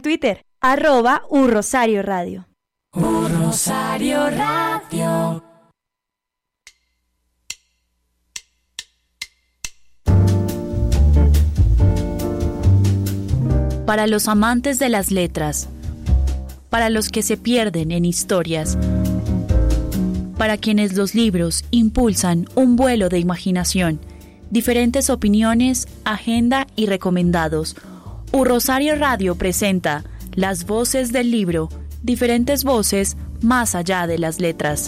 Twitter, @urrosarioradio. Rosario Radio. Para los amantes de las letras, para los que se pierden en historias, para quienes los libros impulsan un vuelo de imaginación, diferentes opiniones, agenda y recomendados, Rosario Radio presenta Las voces del libro, diferentes voces más allá de las letras.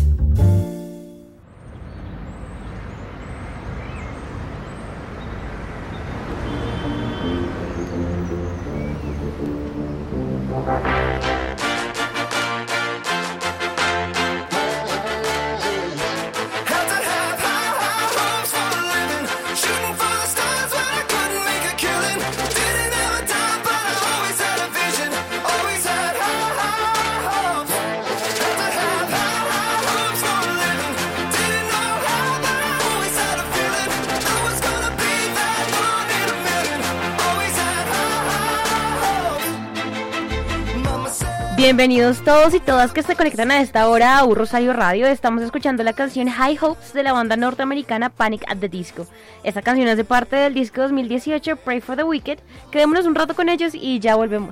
Bienvenidos todos y todas que se conectan a esta hora a Rosario Radio. Estamos escuchando la canción High Hopes de la banda norteamericana Panic! At the Disco. Esta canción es de parte del disco 2018 Pray for the Wicked. Quedémonos un rato con ellos y ya volvemos.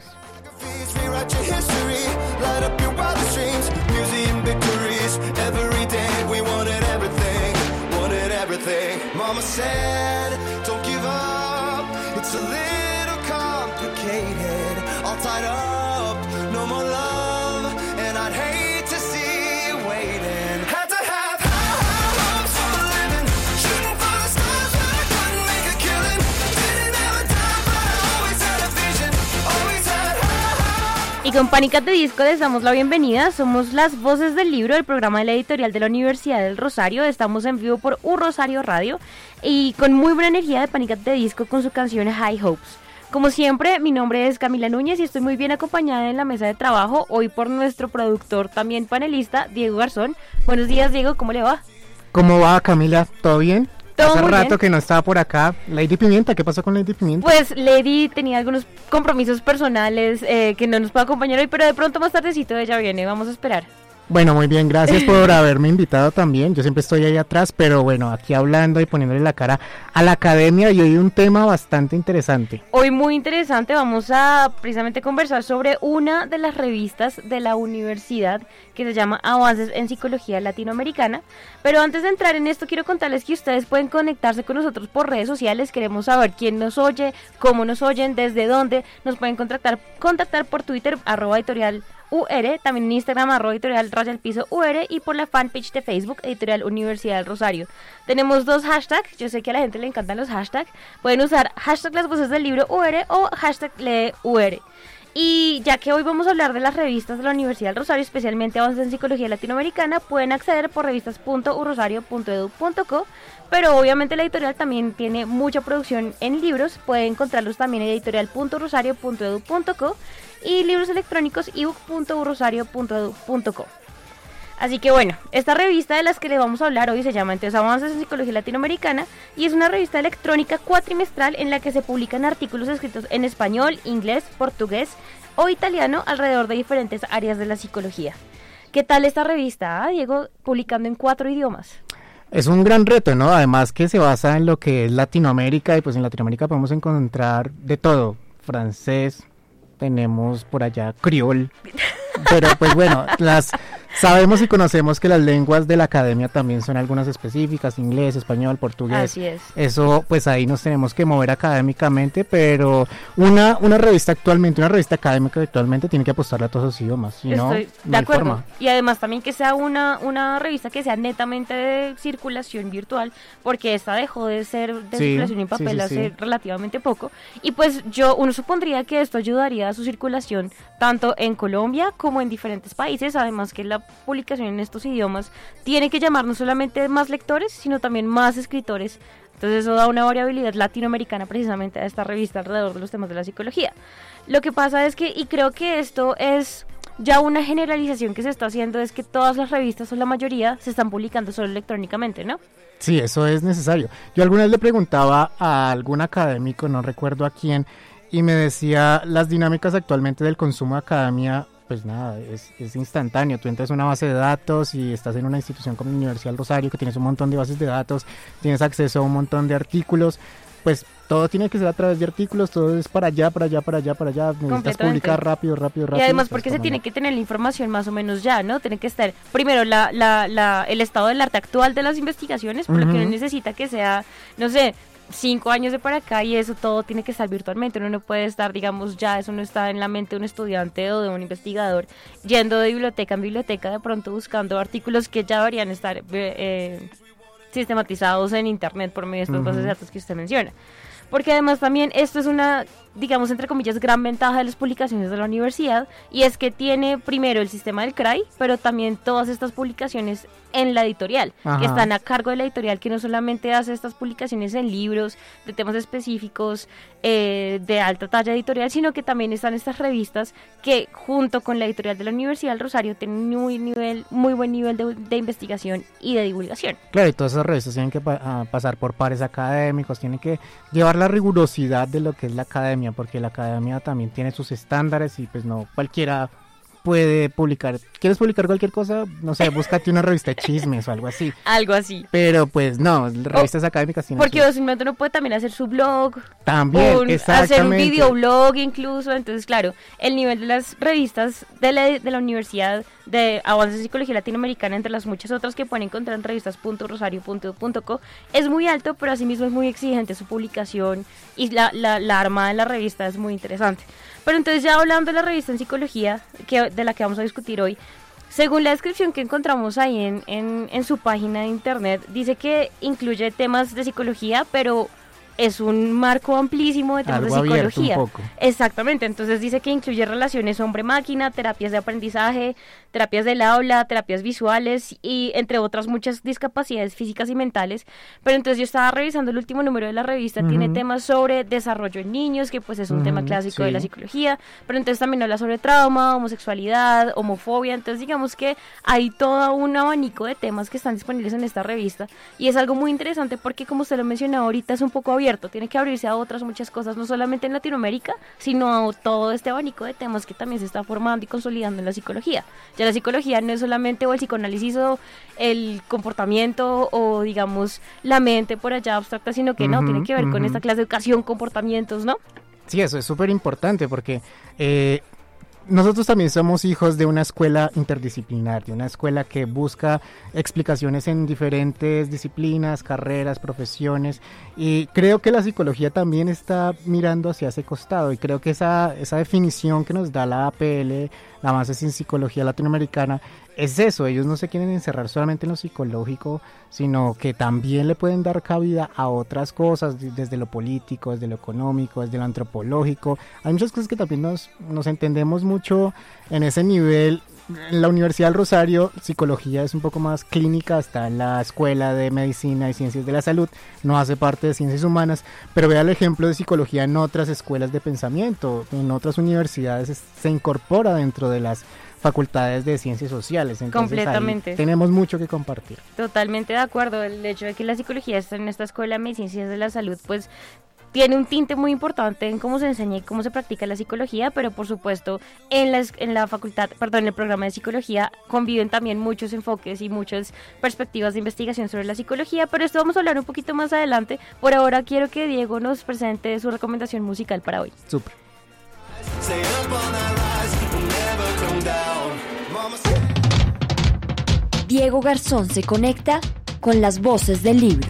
Mama said, don't give up, it's a little complicated, all tied up, no more love, and I'd hate to see you waiting. Had to have high hopes for a living, shooting for the stars, but I couldn't make a killing, didn't have a time, but I always had a vision, always had high. Y con Panic! At the Disco les damos la bienvenida. Somos las voces del libro, el programa de la editorial de la Universidad del Rosario. Estamos en vivo por Rosario Radio y con muy buena energía de Panic! At the Disco con su canción High Hopes. Como siempre, mi nombre es Camila Núñez y estoy muy bien acompañada en la mesa de trabajo, hoy por nuestro productor, también panelista, Diego Garzón. Buenos días, Diego, ¿cómo le va? ¿Cómo va, Camila? ¿Todo bien? Todo Hace muy rato bien. Que no estaba por acá. Lady Pimienta, ¿qué pasó con Lady Pimienta? Pues Lady tenía algunos compromisos personales que no nos puede acompañar hoy, pero de pronto más tardecito ella viene, vamos a esperar. Bueno, muy bien, gracias por haberme invitado también. Yo siempre estoy ahí atrás, pero bueno, aquí hablando y poniéndole la cara a la academia y hoy un tema bastante interesante. Hoy muy interesante, vamos a precisamente conversar sobre una de las revistas de la universidad que se llama Avances en Psicología Latinoamericana. Pero antes de entrar en esto, quiero contarles que ustedes pueden conectarse con nosotros por redes sociales. Queremos saber quién nos oye, cómo nos oyen, desde dónde. Nos pueden contactar por Twitter, @editorial UR, también en Instagram, @editorial _UR y por la fanpage de Facebook, Editorial Universidad del Rosario. Tenemos 2 hashtags, yo sé que a la gente le encantan los hashtags. Pueden usar hashtag las voces del libro UR o hashtag lee UR. Y ya que hoy vamos a hablar de las revistas de la Universidad del Rosario, especialmente Avances en Psicología Latinoamericana, pueden acceder por revistas.urrosario.edu.co, pero obviamente la editorial también tiene mucha producción en libros, pueden encontrarlos también en editorial.urrosario.edu.co y libros electrónicos ebook.urrosario.edu.co. Así que bueno, esta revista de las que le vamos a hablar hoy se llama entonces Avances en Psicología Latinoamericana y es una revista electrónica cuatrimestral en la que se publican artículos escritos en español, inglés, portugués o italiano alrededor de diferentes áreas de la psicología. ¿Qué tal esta revista, Diego, publicando en 4 idiomas? Es un gran reto, ¿no? Además que se basa en lo que es Latinoamérica y pues en Latinoamérica podemos encontrar de todo, francés, tenemos por allá criol, pero pues bueno, sabemos y conocemos que las lenguas de la academia también son algunas específicas, inglés, español, portugués. Así es. Eso, pues ahí nos tenemos que mover académicamente, pero una revista académica actualmente tiene que apostarle a todos los idiomas, si no, Estoy no de hay acuerdo. forma. Y además también que sea una revista que sea netamente de circulación virtual, porque esta dejó de ser de circulación en papel hace relativamente poco. Y pues uno supondría que esto ayudaría a su circulación tanto en Colombia como en diferentes países, además que la publicación en estos idiomas tiene que llamar no solamente más lectores, sino también más escritores. Entonces eso da una variabilidad latinoamericana precisamente a esta revista alrededor de los temas de la psicología. Lo que pasa es que, y creo que esto es ya una generalización que se está haciendo, es que todas las revistas o la mayoría se están publicando solo electrónicamente, ¿no? Sí, eso es necesario. Yo alguna vez le preguntaba a algún académico, no recuerdo a quién, y me decía las dinámicas actualmente del consumo de academia. Pues nada, es instantáneo. Tú entras a una base de datos y estás en una institución como la Universidad del Rosario, que tienes un montón de bases de datos, tienes acceso a un montón de artículos. Pues todo tiene que ser a través de artículos, todo es para allá. Necesitas publicar rápido. Y además porque se tiene que tener la información más o menos ya, ¿no? Tiene que estar primero el estado del arte actual de las investigaciones, por lo que uno necesita que sea, no sé, 5 años de para acá, y eso todo tiene que estar virtualmente. Uno no puede estar, digamos, ya eso no está en la mente de un estudiante o de un investigador yendo de biblioteca en biblioteca de pronto buscando artículos que ya deberían estar sistematizados en internet por medio de estas bases de datos que usted menciona. Porque además también esto es una, digamos, entre comillas, gran ventaja de las publicaciones de la universidad, y es que tiene primero el sistema del CRAI, pero también todas estas publicaciones en la editorial, que están a cargo de la editorial, que no solamente hace estas publicaciones en libros de temas específicos de alta talla editorial, sino que también están estas revistas que junto con la editorial de la Universidad del Rosario tienen muy buen nivel de investigación y de divulgación. Claro, y todas esas revistas tienen que pasar por pares académicos, tienen que llevar la rigurosidad de lo que es la academia, porque la academia también tiene sus estándares y pues no cualquiera puede publicar. ¿Quieres publicar cualquier cosa? No sé, búscate una revista de chismes o algo así. Algo así. Pero pues no, revistas académicas tienen porque simplemente uno puede también hacer su blog. También, exactamente. Hacer un videoblog incluso. Entonces, claro, el nivel de las revistas de la Universidad de Avances en Psicología Latinoamericana, entre las muchas otras que pueden encontrar en revistas.rosario.edu.co, es muy alto, pero asimismo es muy exigente su publicación, y la armada de la revista es muy interesante. Pero entonces, ya hablando de la revista en psicología, de la que vamos a discutir hoy, según la descripción que encontramos ahí en su página de internet, dice que incluye temas de psicología, pero es un marco amplísimo de temas algo de psicología. Un poco. Exactamente, entonces dice que incluye relaciones hombre-máquina, terapias de aprendizaje, terapias del habla, terapias visuales y entre otras muchas discapacidades físicas y mentales. Pero entonces yo estaba revisando el último número de la revista, tiene temas sobre desarrollo en niños, que pues es un tema clásico de la psicología, pero entonces también habla sobre trauma, homosexualidad, homofobia. Entonces digamos que hay todo un abanico de temas que están disponibles en esta revista, y es algo muy interesante porque, como usted lo mencionó ahorita, es un poco abierto, tiene que abrirse a otras muchas cosas, no solamente en Latinoamérica, sino a todo este abanico de temas que también se está formando y consolidando en la psicología. Ya la psicología no es solamente o el psicoanálisis o el comportamiento o, digamos, la mente por allá abstracta, sino que no, tiene que ver con esta clase de educación, comportamientos, ¿no? Sí, eso es súper importante porque nosotros también somos hijos de una escuela interdisciplinar, de una escuela que busca explicaciones en diferentes disciplinas, carreras, profesiones, y creo que la psicología también está mirando hacia ese costado, y creo que esa definición que nos da la APL, la Avances en Psicología Latinoamericana, es eso. Ellos no se quieren encerrar solamente en lo psicológico, sino que también le pueden dar cabida a otras cosas, desde lo político, desde lo económico, desde lo antropológico. Hay muchas cosas que también nos entendemos mucho en ese nivel. En la Universidad del Rosario, psicología es un poco más clínica, está en la Escuela de Medicina y Ciencias de la Salud, no hace parte de Ciencias Humanas, pero vea el ejemplo de psicología en otras escuelas de pensamiento, en otras universidades se incorpora dentro de las facultades de ciencias sociales. Entonces, completamente. Tenemos mucho que compartir. Totalmente de acuerdo. El hecho de que la psicología esté en esta Escuela de Medicina y Ciencias de la Salud, pues tiene un tinte muy importante en cómo se enseña y cómo se practica la psicología, pero por supuesto en el programa de psicología conviven también muchos enfoques y muchas perspectivas de investigación sobre la psicología, pero esto vamos a hablar un poquito más adelante. Por ahora quiero que Diego nos presente su recomendación musical para hoy. Súper. Diego Garzón se conecta con las voces del libro.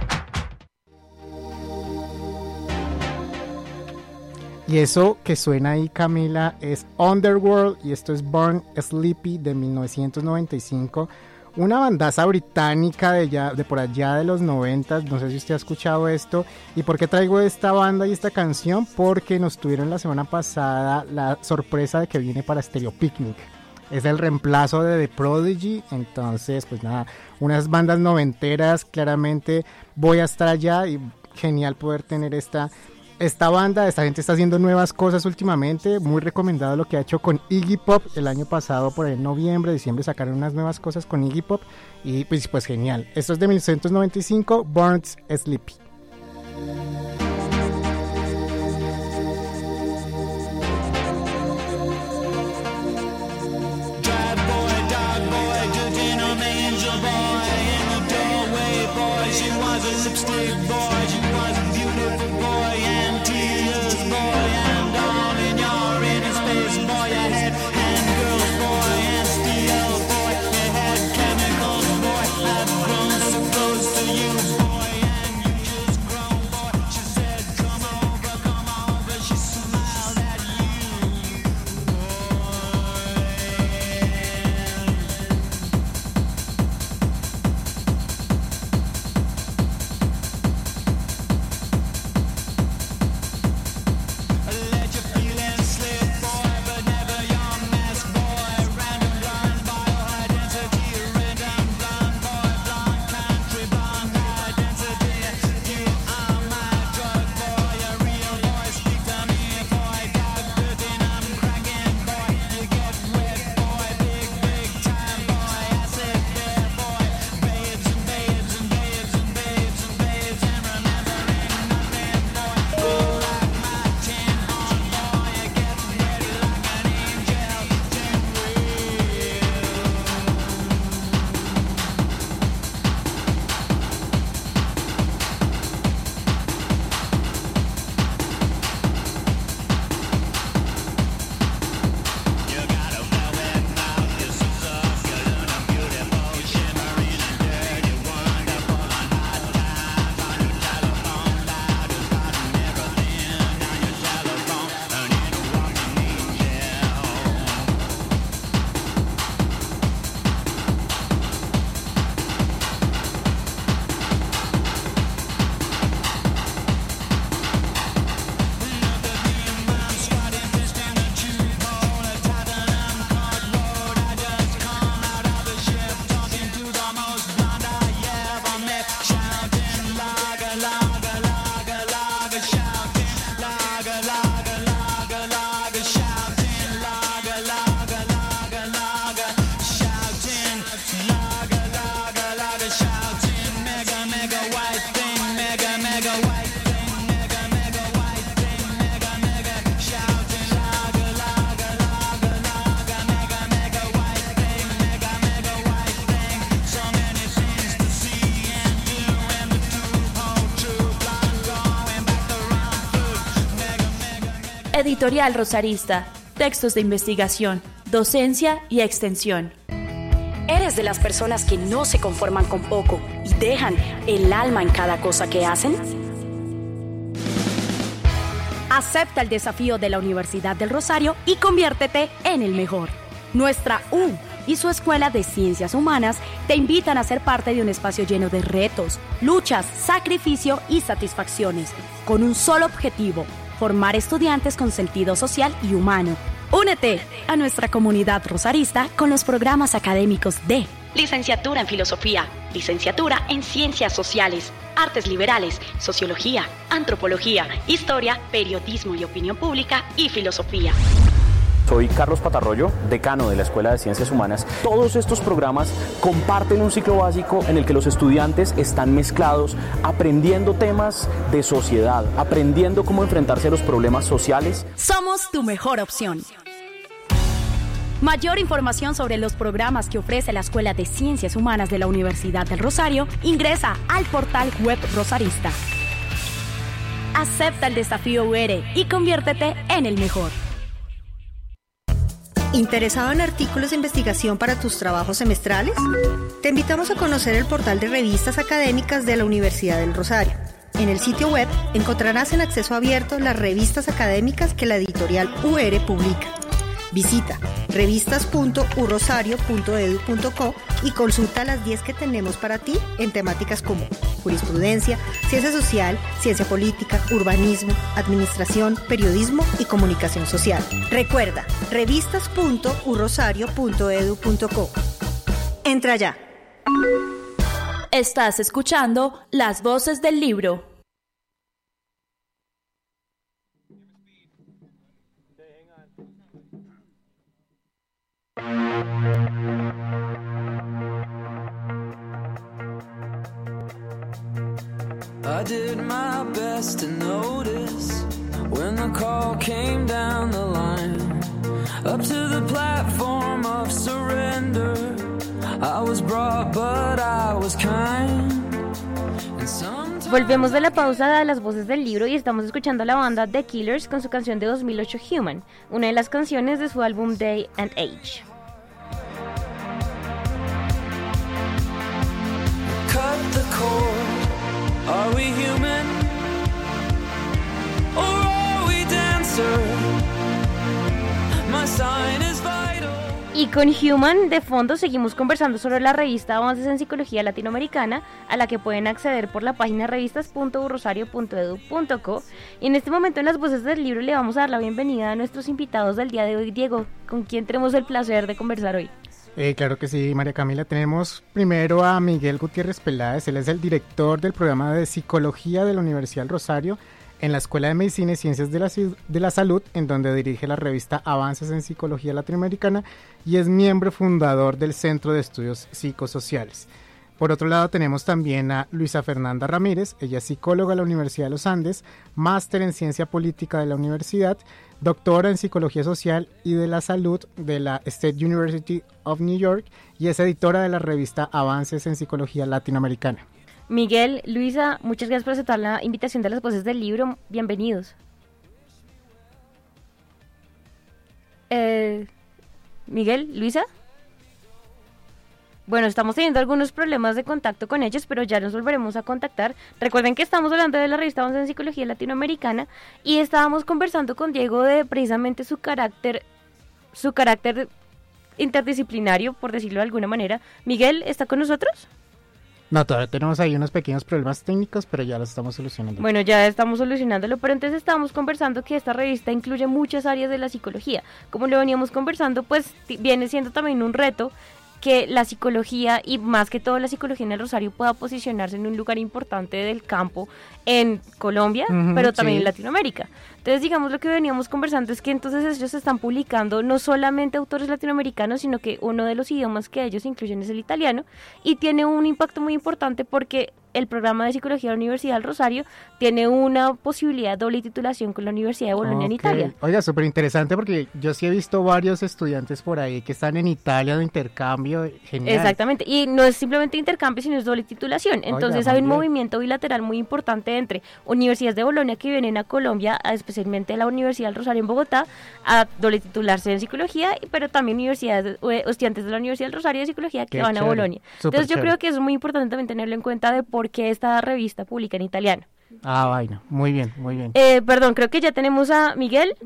Y eso que suena ahí, Camila, es Underworld, y esto es Born Sleepy de 1995, una bandaza británica de por allá de los 90. No sé si usted ha escuchado esto. ¿Y por qué traigo esta banda y esta canción? Porque nos tuvieron la semana pasada la sorpresa de que viene para Stereo Picnic. Es el reemplazo de The Prodigy. Entonces, pues nada, unas bandas noventeras, claramente voy a estar allá, y genial poder tener esta banda. Esta gente está haciendo nuevas cosas últimamente, muy recomendado lo que ha hecho con Iggy Pop el año pasado, por ahí en noviembre, diciembre sacaron unas nuevas cosas con Iggy Pop, y pues genial. Esto es de 1995, Born Sleepy. Editorial Rosarista. Textos de investigación, docencia y extensión. ¿Eres de las personas que no se conforman con poco y dejan el alma en cada cosa que hacen? Acepta el desafío de la Universidad del Rosario y conviértete en el mejor. Nuestra U y su Escuela de Ciencias Humanas te invitan a ser parte de un espacio lleno de retos, luchas, sacrificio y satisfacciones, con un solo objetivo: formar estudiantes con sentido social y humano. Únete a nuestra comunidad rosarista con los programas académicos de Licenciatura en Filosofía, Licenciatura en Ciencias Sociales, Artes Liberales, Sociología, Antropología, Historia, Periodismo y Opinión Pública y Filosofía. Soy Carlos Patarroyo, decano de la Escuela de Ciencias Humanas. Todos estos programas comparten un ciclo básico en el que los estudiantes están mezclados, aprendiendo temas de sociedad, aprendiendo cómo enfrentarse a los problemas sociales. Somos tu mejor opción. Mayor información sobre los programas que ofrece la Escuela de Ciencias Humanas de la Universidad del Rosario, ingresa al portal web Rosarista. Acepta el desafío UR y conviértete en el mejor. ¿Interesado en artículos de investigación para tus trabajos semestrales? Te invitamos a conocer el portal de revistas académicas de la Universidad del Rosario. En el sitio web encontrarás en acceso abierto las revistas académicas que la editorial UR publica. Visita revistas.urrosario.edu.co y consulta las 10 que tenemos para ti en temáticas como jurisprudencia, ciencia social, ciencia política, urbanismo, administración, periodismo y comunicación social. Recuerda, revistas.urrosario.edu.co. Entra ya. Estás escuchando Las Voces del Libro. I did my best to notice when the call came down the line, up to the platform of surrender. I was brought, but I was kind. Volvemos de la pausa de Las Voces del Libro y estamos escuchando a la banda The Killers con su canción de 2008 Human, una de las canciones de su álbum Day and Age. Cut the cord. Are we human? Or are we dancer? My sign is vital. Y con Human de fondo seguimos conversando sobre la revista Avances en Psicología Latinoamericana, a la que pueden acceder por la página revistas.urrosario.edu.co. Y en este momento en Las Voces del Libro le vamos a dar la bienvenida a nuestros invitados del día de hoy. Diego, ¿con quién tenemos el placer de conversar hoy? Claro que sí, María Camila. Tenemos primero a Miguel Gutiérrez Peláez. Él es el director del programa de Psicología de la Universidad del Rosario en la Escuela de Medicina y Ciencias de la Salud, en donde dirige la revista Avances en Psicología Latinoamericana y es miembro fundador del Centro de Estudios Psicosociales. Por otro lado tenemos también a Luisa Fernanda Ramírez. Ella es psicóloga de la Universidad de los Andes, máster en Ciencia Política de la Universidad, doctora en Psicología Social y de la Salud de la State University of New York y es editora de la revista Avances en Psicología Latinoamericana. Miguel, Luisa, muchas gracias por aceptar la invitación de Las Voces del Libro. Bienvenidos. Miguel, Luisa. Bueno, estamos teniendo algunos problemas de contacto con ellos, pero ya nos volveremos a contactar. Recuerden que estamos hablando de la revista Avances en Psicología Latinoamericana y estábamos conversando con Diego de precisamente su carácter interdisciplinario, por decirlo de alguna manera. Miguel, ¿está con nosotros? No, todavía tenemos ahí unos pequeños problemas técnicos, pero ya los estamos solucionando. Bueno, ya estamos solucionándolo, pero entonces estábamos conversando que esta revista incluye muchas áreas de la psicología. Como lo veníamos conversando, pues viene siendo también un reto que la psicología y más que todo la psicología en el Rosario pueda posicionarse en un lugar importante del campo en Colombia, pero también en Latinoamérica. Entonces, digamos, lo que veníamos conversando es que entonces ellos están publicando no solamente autores latinoamericanos, sino que uno de los idiomas que ellos incluyen es el italiano y tiene un impacto muy importante porque el programa de psicología de la Universidad del Rosario tiene una posibilidad de doble titulación con la Universidad de Bolonia en Italia. Oiga, súper interesante porque yo sí he visto varios estudiantes por ahí que están en Italia de intercambio, genial. Exactamente, y no es simplemente intercambio, sino es doble titulación. Entonces hay un movimiento bilateral muy importante entre universidades de Bolonia que vienen a Colombia, especialmente la Universidad del Rosario en Bogotá, a doble titularse en psicología, pero también universidades, estudiantes de la Universidad del Rosario de psicología que van a Bolonia. Entonces yo creo que es muy importante también tenerlo en cuenta de por qué esta revista publica en italiano. Ah, bueno, muy bien, muy bien. Perdón, creo que ya tenemos a Miguel.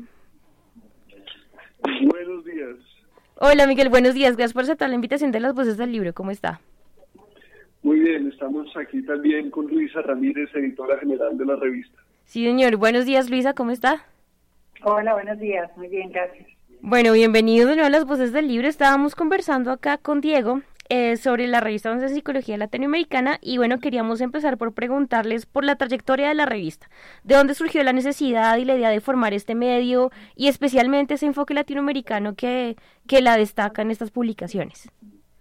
Buenos días. Hola Miguel, buenos días, gracias por aceptar la invitación de Las Voces del Libro, ¿cómo está? Muy bien, estamos aquí también con Luisa Ramírez, editora general de la revista. Sí, señor, buenos días Luisa, ¿cómo está? Hola, buenos días, muy bien, gracias. Bueno, bienvenidos de nuevo a Las Voces del Libro. Estábamos conversando acá con Diego sobre la revista Avances en Psicología Latinoamericana y bueno, queríamos empezar por preguntarles por la trayectoria de la revista. ¿De dónde surgió la necesidad y la idea de formar este medio y especialmente ese enfoque latinoamericano que la destaca en estas publicaciones?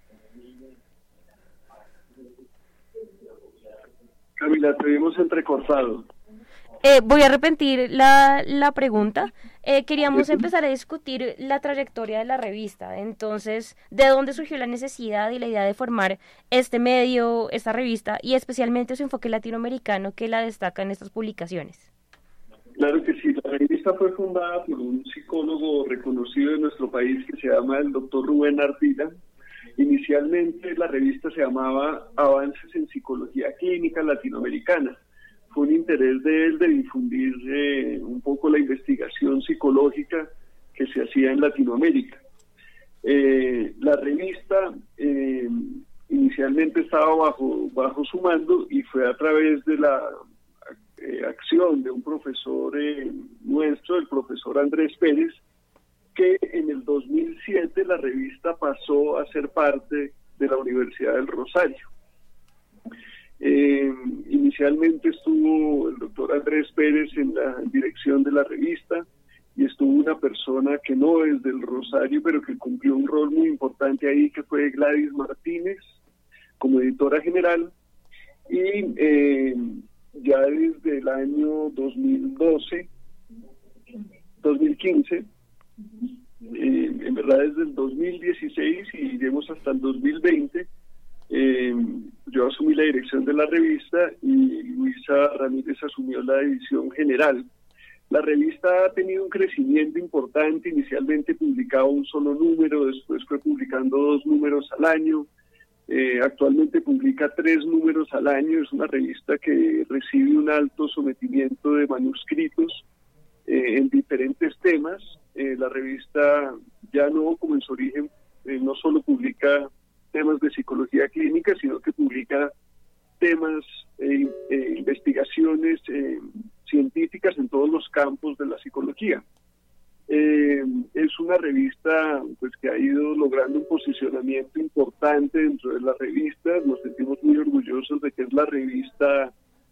Camila, te vimos entrecortado. Voy a repetir la pregunta. Queríamos empezar a discutir la trayectoria de la revista. Entonces, ¿de dónde surgió la necesidad y la idea de formar este medio, esta revista, y especialmente su enfoque latinoamericano que la destaca en estas publicaciones? Claro que sí, la revista fue fundada por un psicólogo reconocido de nuestro país que se llama el doctor Rubén Ardila. Inicialmente la revista se llamaba Avances en Psicología Clínica Latinoamericana. Fue un interés de él de difundir un poco la investigación psicológica que se hacía en Latinoamérica. La revista inicialmente estaba bajo su mando y fue a través de la acción de un profesor nuestro, el profesor Andrés Pérez, que en el 2007 la revista pasó a ser parte de la Universidad del Rosario. Inicialmente estuvo el doctor Andrés Pérez en la dirección de la revista y estuvo una persona que no es del Rosario, pero que cumplió un rol muy importante ahí, que fue Gladys Martínez, como editora general, y ya desde el año 2015, en verdad desde el 2016 y iremos hasta el 2020, yo asumí la dirección de la revista y Luisa Ramírez asumió la edición general. La revista ha tenido un crecimiento importante, inicialmente publicaba un solo número, después fue publicando 2 números al año, actualmente publica 3 números al año, es una revista que recibe un alto sometimiento de manuscritos en diferentes temas. La revista ya no, como en su origen, no solo publica temas de psicología clínica, sino que publica temas, investigaciones científicas en todos los campos de la psicología. Es una revista pues que ha ido logrando un posicionamiento importante dentro de la revista. Nos sentimos muy orgullosos de que es la revista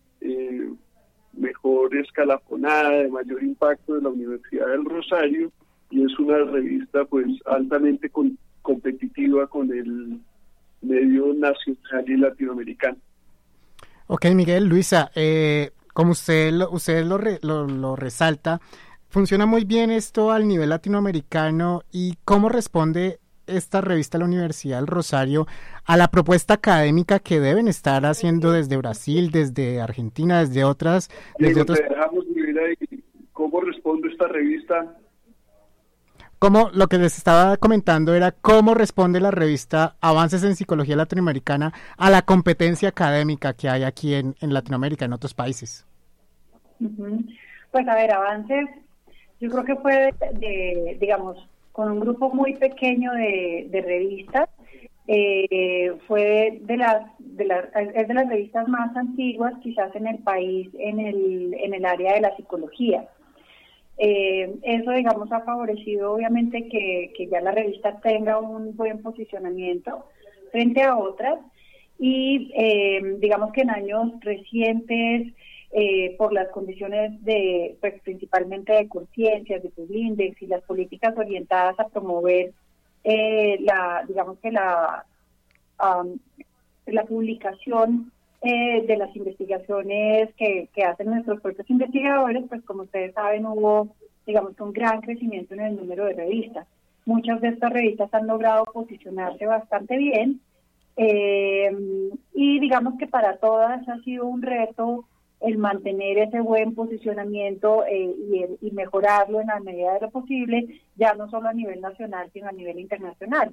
mejor escalafonada, de mayor impacto de la Universidad del Rosario, y es una revista pues altamente competitiva con el medio nacional y latinoamericano. Ok, Miguel, Luisa, como usted lo resalta, funciona muy bien esto al nivel latinoamericano. ¿Y cómo responde esta revista de la Universidad del Rosario a la propuesta académica que deben estar haciendo desde Brasil, desde Argentina, desde otras... Dejamos vivir ahí. ¿Cómo responde esta revista? Como lo que les estaba comentando era cómo responde la revista Avances en Psicología Latinoamericana a la competencia académica que hay aquí en Latinoamérica, en otros países. Pues a ver, Avances, yo creo que fue digamos, con un grupo muy pequeño de revistas, fue es de las revistas más antiguas quizás en el país en el área de la psicología. Eso, digamos, ha favorecido obviamente que ya la revista tenga un buen posicionamiento frente a otras y digamos que en años recientes por las condiciones pues principalmente de conciencias, de Publindex y las políticas orientadas a promover la publicación de las investigaciones que hacen nuestros propios investigadores, pues como ustedes saben hubo, digamos, un gran crecimiento en el número de revistas. Muchas de estas revistas han logrado posicionarse bastante bien y digamos que para todas ha sido un reto el mantener ese buen posicionamiento y mejorarlo en la medida de lo posible, ya no solo a nivel nacional, sino a nivel internacional.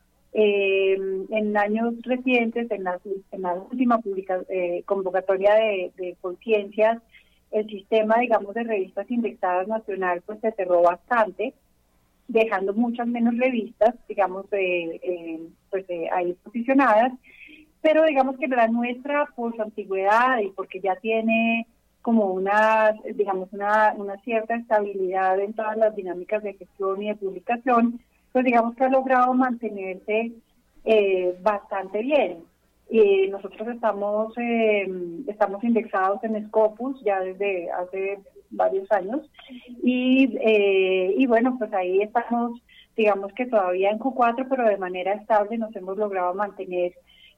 En años recientes, en la última convocatoria de Conciencias, el sistema, digamos, de revistas indexadas nacional, pues se cerró bastante, dejando muchas menos revistas, digamos, ahí posicionadas, pero digamos que la nuestra, por su antigüedad y porque ya tiene como una cierta estabilidad en todas las dinámicas de gestión y de publicación, pues digamos que ha logrado mantenerse bastante bien. Nosotros estamos indexados en Scopus ya desde hace varios años y bueno, pues ahí estamos, digamos que todavía en Q4, pero de manera estable nos hemos logrado mantener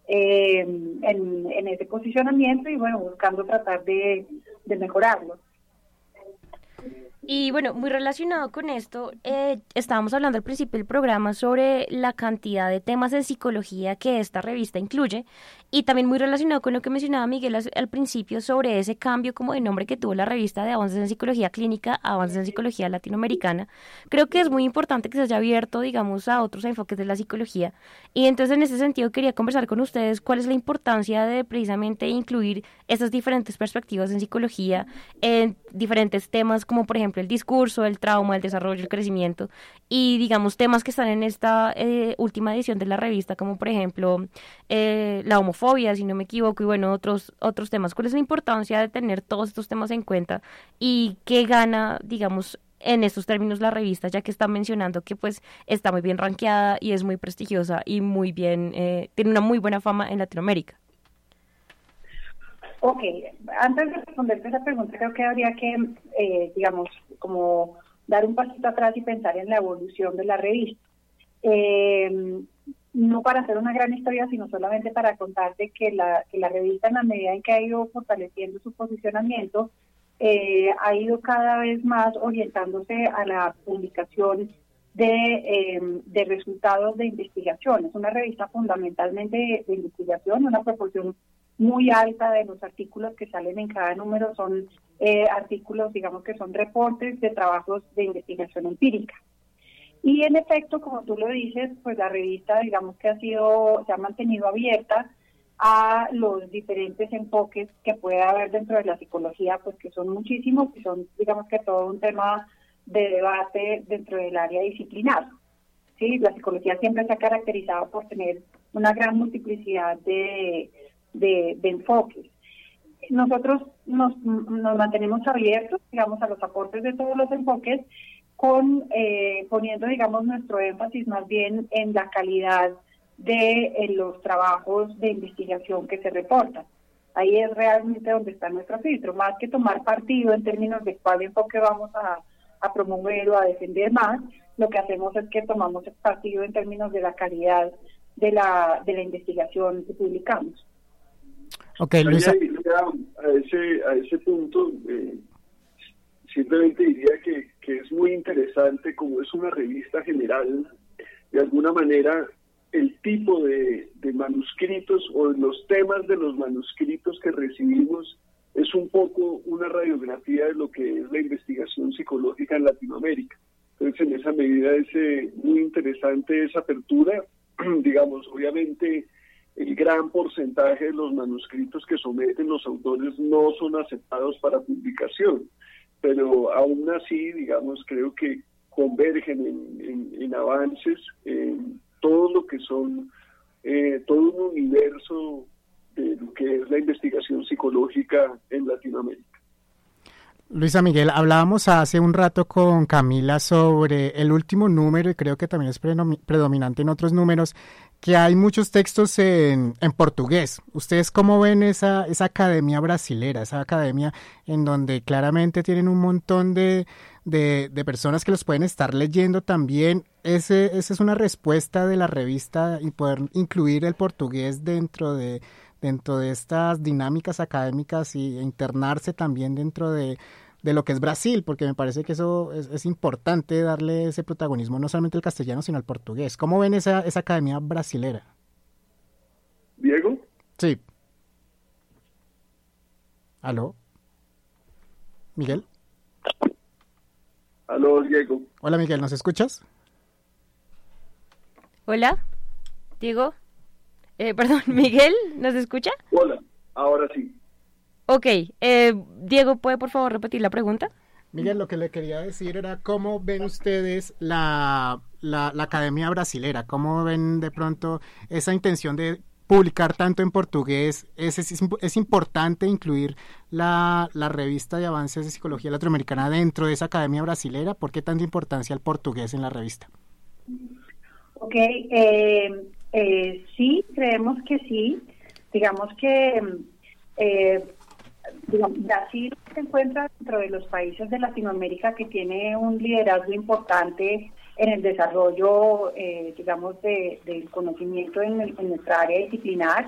en ese posicionamiento y bueno, buscando tratar de mejorarlo. Y bueno, muy relacionado con esto, estábamos hablando al principio del programa sobre la cantidad de temas de psicología que esta revista incluye y también muy relacionado con lo que mencionaba Miguel al principio sobre ese cambio como de nombre que tuvo la revista de Avances en Psicología Clínica a Avances en Psicología Latinoamericana. Creo que es muy importante que se haya abierto, digamos, a otros enfoques de la psicología y entonces en ese sentido quería conversar con ustedes cuál es la importancia de precisamente incluir estas diferentes perspectivas en psicología en diferentes temas como por ejemplo el discurso, el trauma, el desarrollo, el crecimiento y digamos temas que están en esta última edición de la revista como por ejemplo la homofobia, si no me equivoco, y bueno, otros temas. ¿Cuál es la importancia de tener todos estos temas en cuenta y qué gana, digamos, en estos términos la revista, ya que está mencionando que pues está muy bien rankeada y es muy prestigiosa y muy bien, tiene una muy buena fama en Latinoamérica? Ok, antes de responderte esa pregunta, creo que habría que, digamos, como dar un pasito atrás y pensar en la evolución de la revista. No para hacer una gran historia, sino solamente para contarte que la revista, en la medida en que ha ido fortaleciendo su posicionamiento, ha ido cada vez más orientándose a la publicación de resultados de investigación. Es una revista fundamentalmente de investigación, una proporción muy alta de los artículos que salen en cada número son artículos, digamos que son reportes de trabajos de investigación empírica. Y en efecto, como tú lo dices, pues la revista, digamos que se ha mantenido abierta a los diferentes enfoques que puede haber dentro de la psicología, pues que son muchísimos, que son, digamos que todo un tema de debate dentro del área disciplinar. Sí, la psicología siempre se ha caracterizado por tener una gran multiplicidad de enfoques. Nosotros nos mantenemos abiertos, digamos, a los aportes de todos los enfoques, poniendo, digamos, nuestro énfasis más bien en la calidad de los trabajos de investigación que se reportan. Ahí es realmente donde está nuestro filtro, más que tomar partido en términos de cuál enfoque vamos a promover o a defender más, lo que hacemos es que tomamos partido en términos de la calidad de la investigación que publicamos. Okay, Luisa. A ese punto, simplemente diría que es muy interesante, como es una revista general, de alguna manera el tipo de manuscritos o los temas de los manuscritos que recibimos es un poco una radiografía de lo que es la investigación psicológica en Latinoamérica. Entonces, en esa medida es muy interesante esa apertura. Digamos, obviamente el gran porcentaje de los manuscritos que someten los autores no son aceptados para publicación, pero aún así, digamos, creo que convergen en avances en todo lo que son, todo un universo de lo que es la investigación psicológica en Latinoamérica. Luisa Miguel, hablábamos hace un rato con Camila sobre el último número, y creo que también es predominante en otros números, que hay muchos textos en portugués. ¿Ustedes cómo ven esa academia brasilera, esa academia en donde claramente tienen un montón de personas que los pueden estar leyendo también? Esa es una respuesta de la revista y poder incluir el portugués dentro de dentro de estas dinámicas académicas y internarse también dentro de lo que es Brasil, porque me parece que eso es importante darle ese protagonismo no solamente al castellano, sino al portugués. ¿Cómo ven esa academia brasilera? ¿Diego? Sí. ¿Aló? ¿Miguel? Aló, Diego. Hola, Miguel, ¿nos escuchas? Hola, Diego. Perdón, Miguel, ¿nos escucha? Hola, ahora sí. Ok, Diego, ¿puede por favor repetir la pregunta? Miguel, lo que le quería decir era cómo ven ustedes la academia brasilera, cómo ven de pronto esa intención de publicar tanto en portugués. Es importante incluir la revista de avances de psicología latinoamericana dentro de esa academia brasilera. ¿Por qué tanta importancia al portugués en la revista? Ok, sí, creemos que sí. Digamos que Brasil se encuentra dentro de los países de Latinoamérica que tiene un liderazgo importante en el desarrollo, digamos, del conocimiento en nuestra área disciplinar.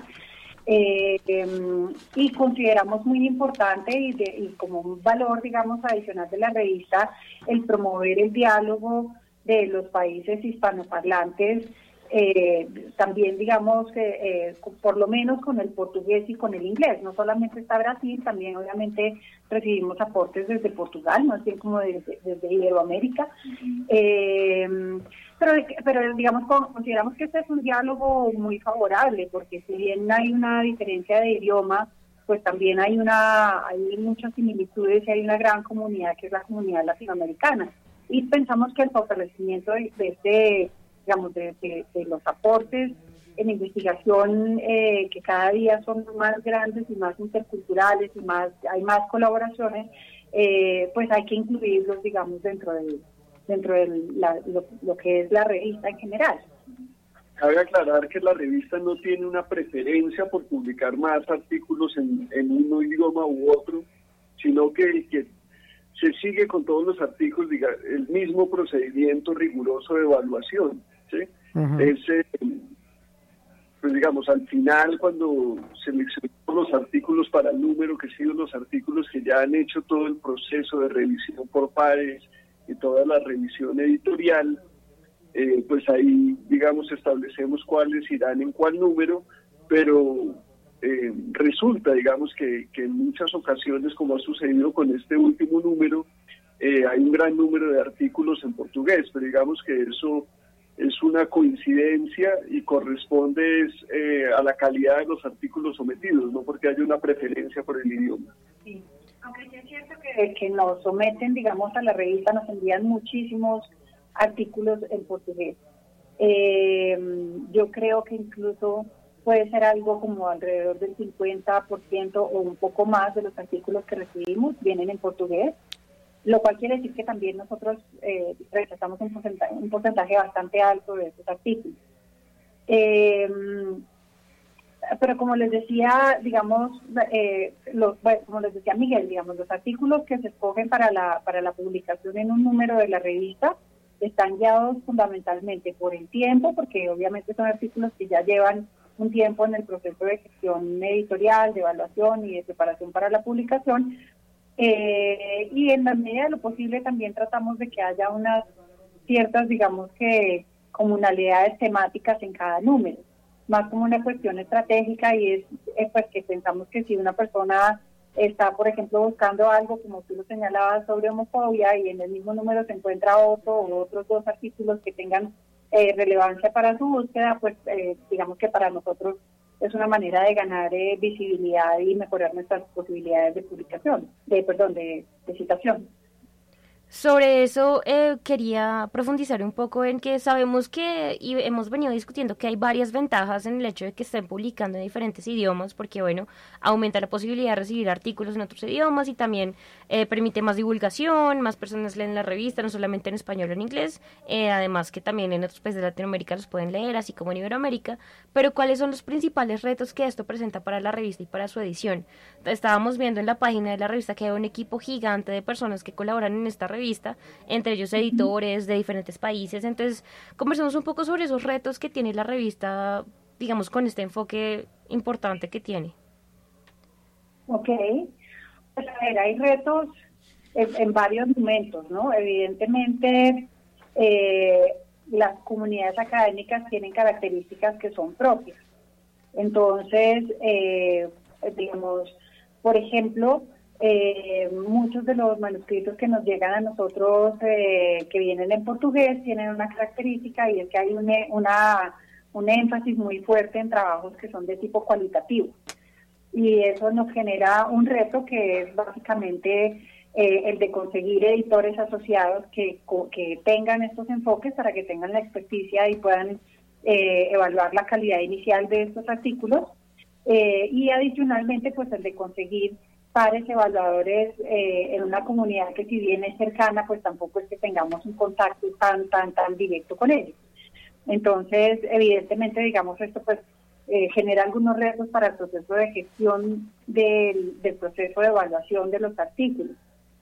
Y consideramos muy importante y como un valor, digamos, adicional de la revista, el promover el diálogo de los países hispanoparlantes, también, digamos, por lo menos con el portugués y con el inglés. No solamente está Brasil, también obviamente recibimos aportes desde Portugal, más bien como desde Iberoamérica. Pero digamos, consideramos que este es un diálogo muy favorable, porque si bien hay una diferencia de idioma, pues también hay muchas similitudes y hay una gran comunidad que es la comunidad latinoamericana. Y pensamos que el fortalecimiento de los aportes en investigación que cada día son más grandes y más interculturales y hay más colaboraciones, pues hay que incluirlos, digamos, dentro de lo que es la revista en general. Cabe aclarar que la revista no tiene una preferencia por publicar más artículos en un idioma u otro, sino que se sigue con todos los artículos el mismo procedimiento riguroso de evaluación, ¿sí? Uh-huh. Pues digamos, al final, cuando seleccionamos los artículos para el número, que han sido los artículos que ya han hecho todo el proceso de revisión por pares y toda la revisión editorial, pues ahí, digamos, establecemos cuáles irán en cuál número, pero resulta, digamos, que en muchas ocasiones, como ha sucedido con este último número, hay un gran número de artículos en portugués, pero digamos que eso es una coincidencia y corresponde a la calidad de los artículos sometidos, no porque haya una preferencia por el idioma. Sí, aunque sí es cierto que nos someten, digamos, a la revista, nos envían muchísimos artículos en portugués. Yo creo que incluso puede ser algo como alrededor del 50% o un poco más de los artículos que recibimos vienen en portugués, lo cual quiere decir que también nosotros rechazamos un porcentaje bastante alto de esos artículos. Pero como les decía, digamos, como les decía Miguel, digamos, los artículos que se escogen para la publicación en un número de la revista están guiados fundamentalmente por el tiempo, porque obviamente son artículos que ya llevan un tiempo en el proceso de gestión editorial, de evaluación y de preparación para la publicación, y en la medida de lo posible también tratamos de que haya unas ciertas, digamos que, comunalidades temáticas en cada número, más como una cuestión estratégica, y es pues que pensamos que si una persona está, por ejemplo, buscando algo, como tú lo señalabas, sobre homofobia, y en el mismo número se encuentra otro o otros dos artículos que tengan relevancia para su búsqueda, pues digamos que para nosotros es una manera de ganar visibilidad y mejorar nuestras posibilidades de publicación, de citación. Sobre eso quería profundizar un poco en que sabemos que, y hemos venido discutiendo, que hay varias ventajas en el hecho de que estén publicando en diferentes idiomas, porque bueno, aumenta la posibilidad de recibir artículos en otros idiomas y también permite más divulgación, más personas leen la revista, no solamente en español o en inglés, además que también en otros países de Latinoamérica los pueden leer, así como en Iberoamérica. Pero ¿cuáles son los principales retos que esto presenta para la revista y para su edición? Estábamos viendo en la página de la revista que hay un equipo gigante de personas que colaboran en esta revista, entre ellos editores de diferentes países. Entonces, conversamos un poco sobre esos retos que tiene la revista digamos, con este enfoque importante que tiene? Ok, pues a ver, hay retos en varios momentos, ¿no? Evidentemente, las comunidades académicas tienen características que son propias. Entonces, digamos, por ejemplo, muchos de los manuscritos que nos llegan a nosotros, que vienen en portugués, tienen una característica, y es que hay un énfasis muy fuerte en trabajos que son de tipo cualitativo. Y eso nos genera un reto que es básicamente el de conseguir editores asociados que tengan estos enfoques para que tengan la experticia y puedan evaluar la calidad inicial de estos artículos, y adicionalmente pues el de conseguir pares evaluadores en una comunidad que, si bien es cercana, pues tampoco es que tengamos un contacto tan directo con ellos. Entonces, evidentemente, digamos, esto pues genera algunos retos para el proceso de gestión del proceso de evaluación de los artículos.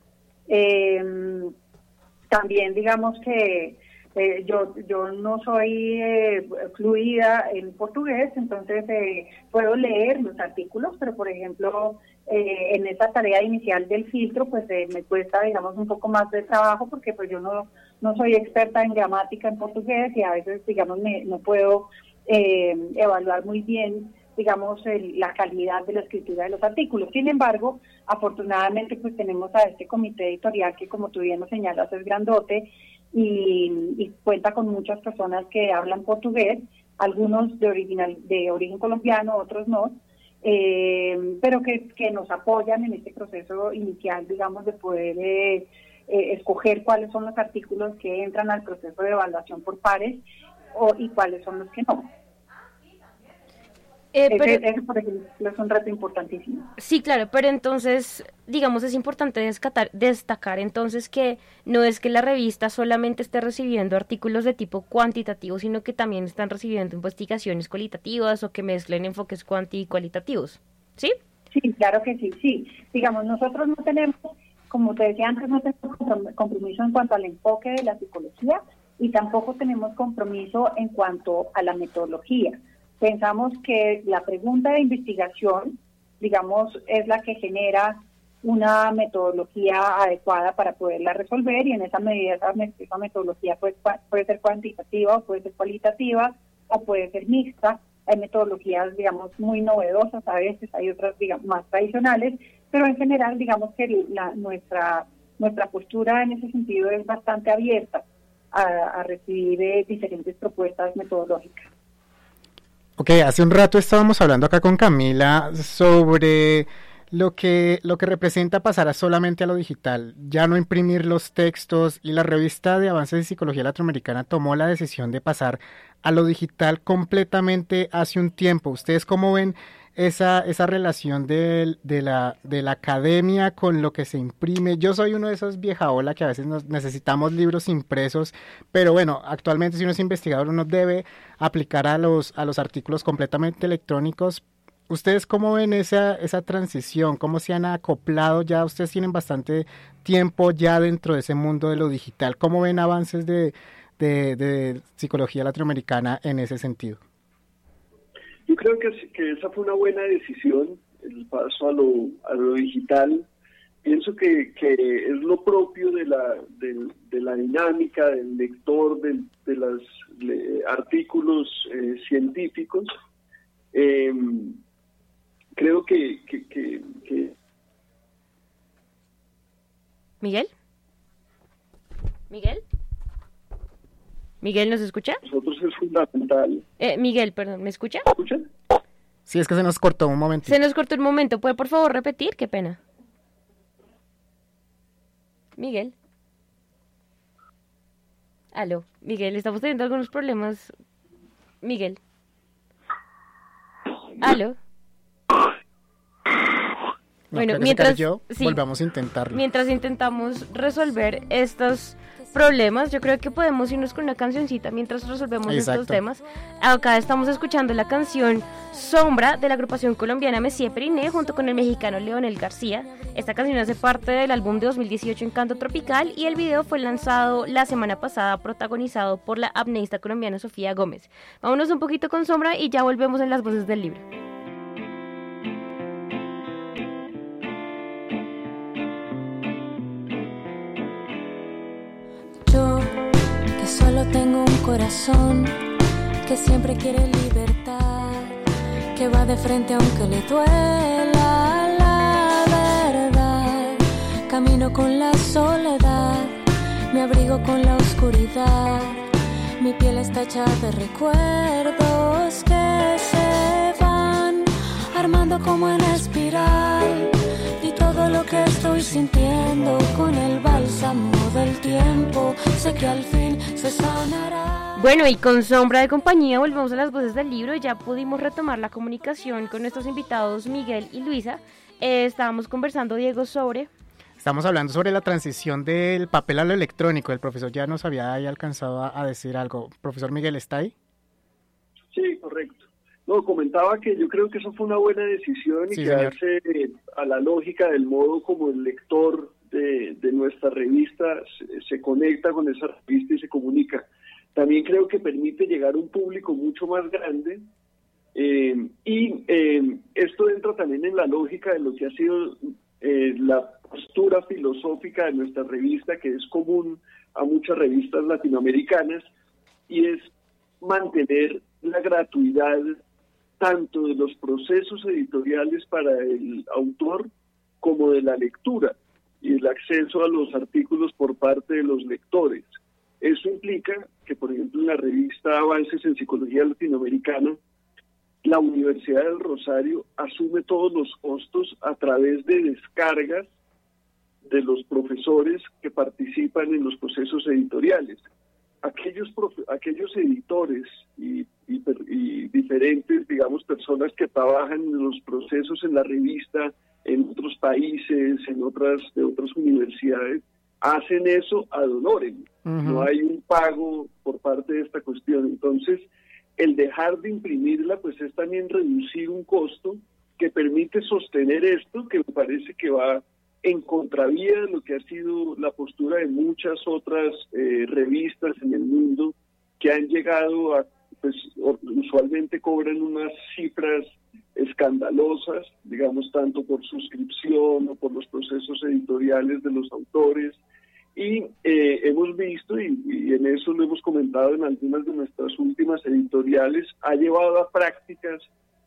También, digamos que yo no soy fluida en portugués, entonces puedo leer los artículos, pero por ejemplo, en esa tarea inicial del filtro, pues me cuesta, digamos, un poco más de trabajo, porque pues yo no soy experta en gramática en portugués, y a veces, digamos, no puedo evaluar muy bien, digamos, la calidad de la escritura de los artículos. Sin embargo, afortunadamente, pues tenemos a este comité editorial que, como tú bien lo señalas, es grandote y cuenta con muchas personas que hablan portugués, algunos de origen colombiano, otros no, pero que nos apoyan en este proceso inicial, digamos, de poder escoger cuáles son los artículos que entran al proceso de evaluación por pares y cuáles son los que no. Ese, por ejemplo, es un reto importantísimo. Sí, claro, pero entonces, digamos, es importante destacar entonces que no es que la revista solamente esté recibiendo artículos de tipo cuantitativo, sino que también están recibiendo investigaciones cualitativas o que mezclen enfoques cuanti y cualitativos, ¿sí? Sí, claro que sí. Digamos, nosotros no tenemos, como te decía antes, no tenemos compromiso en cuanto al enfoque de la psicología, y tampoco tenemos compromiso en cuanto a la metodología. Pensamos que la pregunta de investigación, digamos, es la que genera una metodología adecuada para poderla resolver, y en esa medida esa metodología puede ser cuantitativa, o puede ser cualitativa, o puede ser mixta. Hay metodologías, digamos, muy novedosas a veces, hay otras, digamos, más tradicionales, pero en general, digamos que nuestra postura en ese sentido es bastante abierta a recibir diferentes propuestas metodológicas. Ok, hace un rato estábamos hablando acá con Camila sobre lo que representa pasar solamente a lo digital, ya no imprimir los textos, y la revista de Avances de Psicología Latinoamericana tomó la decisión de pasar a lo digital completamente hace un tiempo. ¿Ustedes cómo ven esa relación de la academia con lo que se imprime? Yo soy uno de esos vieja ola que a veces necesitamos libros impresos, pero bueno, actualmente si uno es investigador uno debe aplicar a los artículos completamente electrónicos. ¿Ustedes cómo ven esa transición? ¿Cómo se han acoplado? Ya ustedes tienen bastante tiempo ya dentro de ese mundo de lo digital. ¿Cómo ven avances de psicología latinoamericana en ese sentido? Yo creo que esa fue una buena decisión, el paso a lo digital. Pienso que es lo propio de la dinámica del lector, de los artículos científicos. Creo que ¿Miguel? ¿Miguel nos escucha? Nosotros es fundamental. Miguel, perdón, ¿me escucha? ¿Me escuchan? Sí, es que se nos cortó un momento. Se nos cortó un momento. ¿Puede por favor repetir? Qué pena. Miguel. Aló, Miguel, estamos teniendo algunos problemas. Miguel. Aló. Bueno, mientras volvamos a intentarlo. Mientras intentamos resolver estos problemas, yo creo que podemos irnos con una cancioncita mientras resolvemos Exacto. estos temas. Acá estamos escuchando la canción Sombra de la agrupación colombiana Messier Periné junto con el mexicano Leonel García. Esta canción hace parte del álbum de 2018 Encanto Tropical y el video fue lanzado la semana pasada, protagonizado por la apneísta colombiana Sofía Gómez. Vámonos un poquito con Sombra y ya volvemos en las voces del libro. Yo, que solo tengo un corazón, que siempre quiere libertad, que va de frente aunque le duela la verdad. Camino con la soledad, me abrigo con la oscuridad. Mi piel está hecha de recuerdos que se van armando como en espiral. Y todo lo que estoy sintiendo con el bálsamo del tiempo, sé que al fin se sanará. Bueno, y con Sombra de compañía volvemos a las voces del libro. Ya pudimos retomar la comunicación con nuestros invitados Miguel y Luisa. Estábamos conversando, Diego, sobre... Estamos hablando sobre la transición del papel a lo electrónico. El profesor ya nos había ahí alcanzado a decir algo. Profesor Miguel, ¿está ahí? Sí, correcto. No, comentaba que yo creo que eso fue una buena decisión y Sí, que hace a la lógica del modo como el lector de nuestra revista se conecta con esa revista y se comunica. También creo que permite llegar a un público mucho más grande y esto entra también en la lógica de lo que ha sido la postura filosófica de nuestra revista, que es común a muchas revistas latinoamericanas, y es mantener la gratuidad tanto de los procesos editoriales para el autor como de la lectura y el acceso a los artículos por parte de los lectores. Eso implica que, por ejemplo, en la revista Avances en Psicología Latinoamericana, la Universidad del Rosario asume todos los costos a través de descargas de los profesores que participan en los procesos editoriales. Aquellos editores y diferentes, digamos, personas que trabajan en los procesos en la revista, en otros países, de otras universidades, hacen eso ad honorem. No hay un pago por parte de esta cuestión. Entonces, el dejar de imprimirla, pues es también reducir un costo que permite sostener esto, que me parece que va en contravía de lo que ha sido la postura de muchas otras revistas en el mundo que han llegado a, pues usualmente cobran unas cifras escandalosas, digamos, tanto por suscripción o por los procesos editoriales de los autores. Y hemos visto, y en eso lo hemos comentado en algunas de nuestras últimas editoriales, ha llevado a prácticas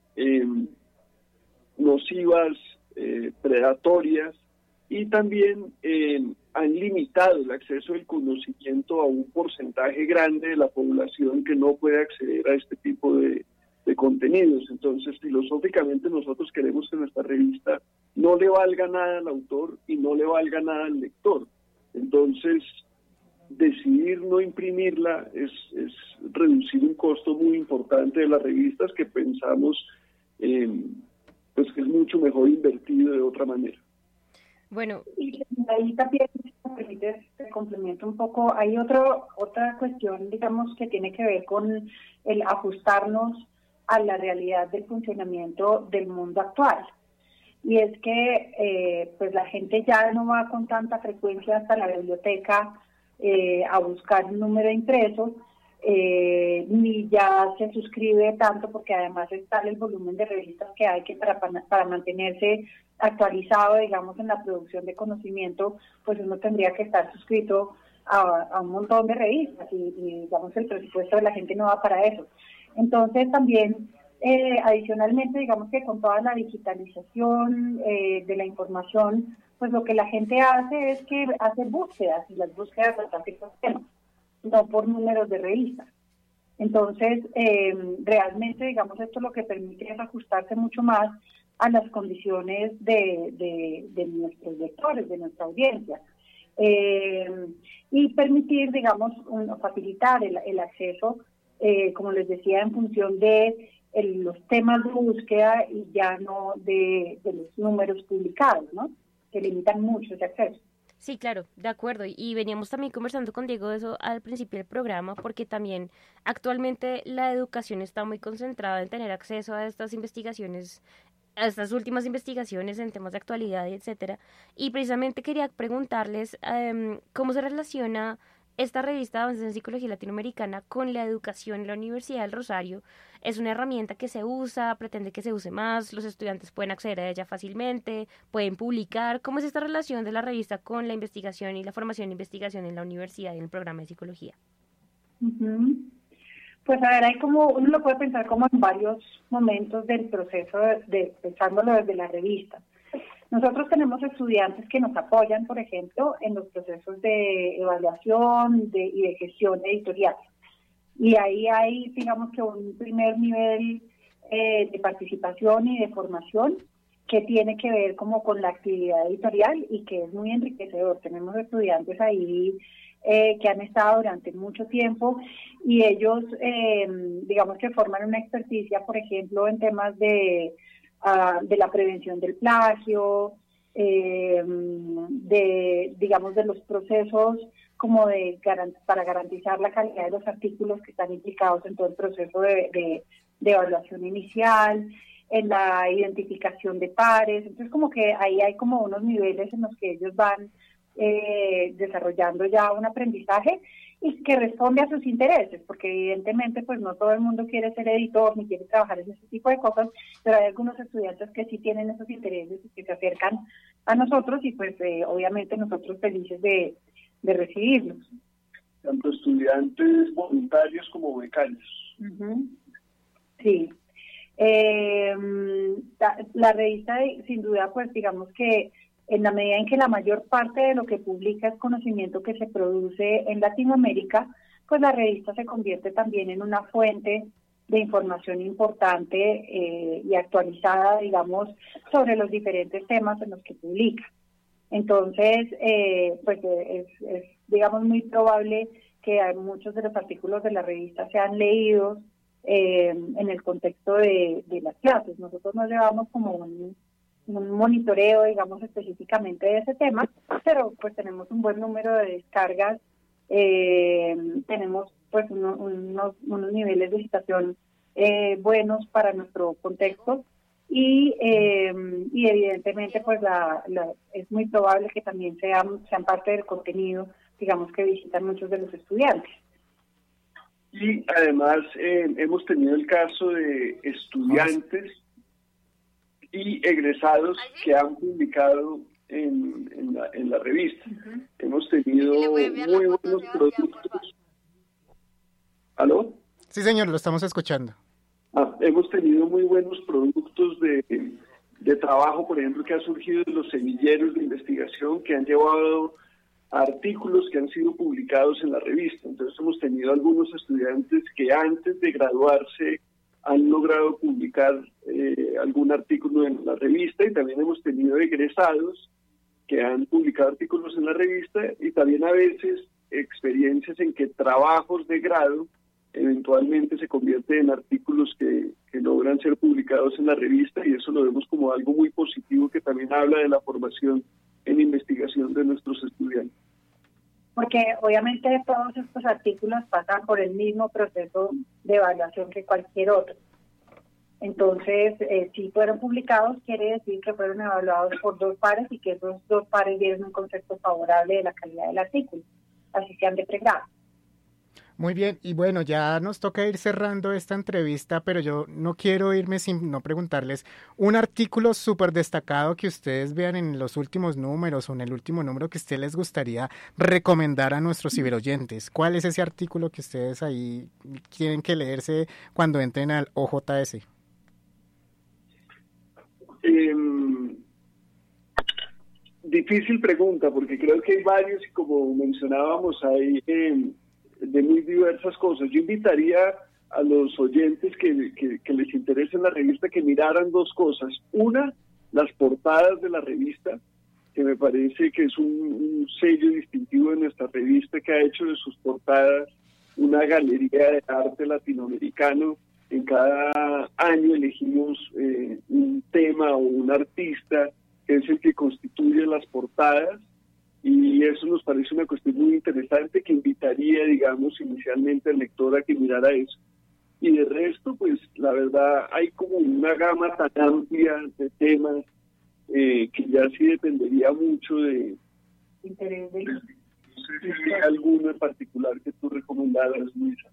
nocivas, predatorias, y también han limitado el acceso del conocimiento a un porcentaje grande de la población que no puede acceder a este tipo de contenidos. Entonces, filosóficamente nosotros queremos que nuestra revista no le valga nada al autor y no le valga nada al lector. Entonces, decidir no imprimirla es reducir un costo muy importante de las revistas que pensamos pues que es mucho mejor invertido de otra manera. Bueno, y ahí también, si me permites, te complemento un poco. Hay otra cuestión, digamos, que tiene que ver con el ajustarnos a la realidad del funcionamiento del mundo actual. Y es que pues la gente ya no va con tanta frecuencia hasta la biblioteca a buscar un número impreso, ni ya se suscribe tanto, porque además está el volumen de revistas que hay que para mantenerse actualizado, digamos, en la producción de conocimiento, pues uno tendría que estar suscrito a un montón de revistas y digamos el presupuesto de la gente no va para eso. Entonces también adicionalmente, digamos que con toda la digitalización de la información, pues lo que la gente hace es que hace búsquedas, y las búsquedas bastante por temas, no por números de revistas. Entonces, realmente, digamos, esto lo que permite es ajustarse mucho más a las condiciones de nuestros lectores, de nuestra audiencia, y permitir, digamos, facilitar el acceso, como les decía, en función de los temas de búsqueda y ya no de los números publicados, ¿no?, que limitan mucho ese acceso. Sí, claro, de acuerdo. Y veníamos también conversando con Diego de eso al principio del programa, porque también actualmente la educación está muy concentrada en tener acceso a estas investigaciones, a estas últimas investigaciones en temas de actualidad, y etcétera. Y precisamente quería preguntarles cómo se relaciona esta revista de Avances en Psicología Latinoamericana con la educación en la Universidad del Rosario. Es una herramienta que se usa, pretende que se use más, los estudiantes pueden acceder a ella fácilmente, pueden publicar. ¿Cómo es esta relación de la revista con la investigación y la formación de investigación en la universidad y en el programa de psicología? Ujú. Pues a ver, hay como, uno lo puede pensar como en varios momentos del proceso pensándolo desde la revista. Nosotros tenemos estudiantes que nos apoyan, por ejemplo, en los procesos de evaluación y de gestión editorial. Y ahí hay, digamos que un primer nivel de participación y de formación que tiene que ver como con la actividad editorial y que es muy enriquecedor. Tenemos estudiantes ahí que han estado durante mucho tiempo y ellos, digamos que forman una experticia, por ejemplo, en temas de la prevención del plagio, digamos, de los procesos como para garantizar la calidad de los artículos que están implicados en todo el proceso de evaluación inicial, en la identificación de pares. Entonces, como que ahí hay como unos niveles en los que ellos van desarrollando ya un aprendizaje y que responde a sus intereses, porque evidentemente pues no todo el mundo quiere ser editor ni quiere trabajar en ese tipo de cosas, pero hay algunos estudiantes que sí tienen esos intereses y que se acercan a nosotros y pues obviamente nosotros felices de recibirlos. Tanto estudiantes voluntarios como becarios. Uh-huh. Sí. La revista sin duda pues digamos que en la medida en que la mayor parte de lo que publica es conocimiento que se produce en Latinoamérica, pues la revista se convierte también en una fuente de información importante y actualizada, digamos, sobre los diferentes temas en los que publica. Entonces, pues es, digamos, muy probable que muchos de los artículos de la revista sean leídos en el contexto de las clases. Nosotros no llevamos como un monitoreo, digamos, específicamente de ese tema, pero pues tenemos un buen número de descargas, tenemos pues unos niveles de citación buenos para nuestro contexto y evidentemente pues es muy probable que también sean parte del contenido, digamos, que visitan muchos de los estudiantes. Y además hemos tenido el caso de estudiantes y egresados que han publicado en la revista. Uh-huh. Hemos tenido muy buenos productos. ¿Aló? Sí, señor, lo estamos escuchando. Hemos tenido muy buenos productos de trabajo, por ejemplo, que ha surgido de los semilleros de investigación que han llevado a artículos que han sido publicados en la revista. Entonces hemos tenido algunos estudiantes que antes de graduarse han logrado publicar algún artículo en la revista y también hemos tenido egresados que han publicado artículos en la revista y también a veces experiencias en que trabajos de grado eventualmente se convierten en artículos que logran ser publicados en la revista y eso lo vemos como algo muy positivo que también habla de la formación en investigación de nuestros estudiantes. Porque obviamente todos estos artículos pasan por el mismo proceso de evaluación que cualquier otro. Entonces, si fueron publicados, quiere decir que fueron evaluados por 2 pares y que esos 2 pares dieron un concepto favorable de la calidad del artículo, así sean de pregrado. Muy bien, y bueno, ya nos toca ir cerrando esta entrevista, pero yo no quiero irme sin no preguntarles un artículo súper destacado que ustedes vean en los últimos números o en el último número que a ustedes les gustaría recomendar a nuestros ciberoyentes. ¿Cuál es ese artículo que ustedes ahí tienen que leerse cuando entren al OJS? Difícil pregunta, porque creo que hay varios y como mencionábamos hay de muy diversas cosas. Yo invitaría a los oyentes que les interese la revista que miraran 2 cosas. Una, las portadas de la revista, que me parece que es un sello distintivo de nuestra revista, que ha hecho de sus portadas una galería de arte latinoamericano. En cada año elegimos un tema o un artista que es el que constituye las portadas y eso nos parece una cuestión muy interesante que invitaría, digamos, inicialmente al lector a que mirara eso. Y de resto, pues la verdad hay como una gama tan amplia de temas que ya sí dependería mucho de interés de... No sé si hay alguno en particular que tú recomendaras, Luisa.